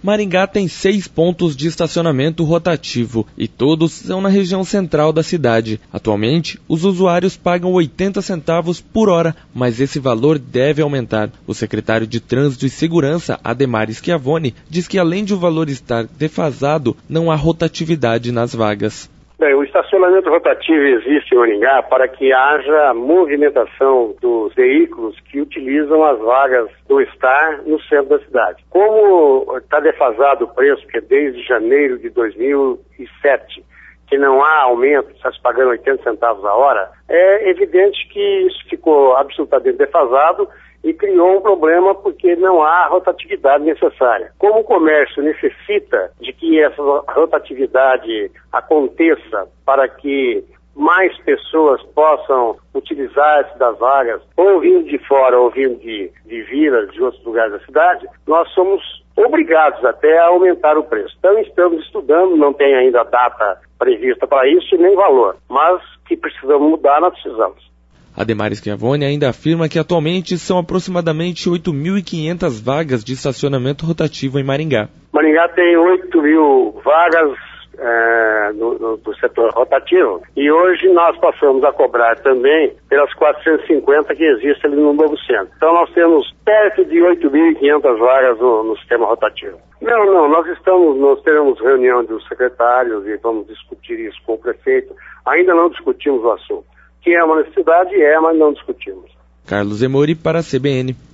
Maringá tem 6 pontos de estacionamento rotativo e todos são na região central da cidade. Atualmente, os usuários pagam 80 centavos por hora, mas esse valor deve aumentar. O secretário de Trânsito e Segurança, Ademar Schiavone, diz que além de o valor estar defasado, não há rotatividade nas vagas. Bem, o estacionamento rotativo existe em Maringá para que haja movimentação dos veículos que utilizam as vagas do Star no centro da cidade. Como está defasado o preço, porque desde janeiro de 2007, que não há aumento, está se pagando 80 centavos a hora, é evidente que isso ficou absolutamente defasado e criou um problema porque não há rotatividade necessária. Como o comércio necessita de que essa rotatividade aconteça para que mais pessoas possam utilizar-se das vagas, ou vindo de fora ou vindo de vilas, de outros lugares da cidade, nós somos obrigados até a aumentar o preço. Então estamos estudando, não tem ainda data prevista para isso, nem valor, mas que precisamos mudar, nós precisamos. Ademar Schiavone ainda afirma que atualmente são aproximadamente 8.500 vagas de estacionamento rotativo em Maringá. Maringá tem 8.000 vagas no setor rotativo e hoje nós passamos a cobrar também pelas 450 que existem ali no Novo Centro. Então nós temos perto de 8.500 vagas no sistema rotativo. Nós teremos reunião dos secretários e vamos discutir isso com o prefeito. Ainda não discutimos o assunto. Que é uma necessidade, mas não discutimos. Carlos Emori para a CBN.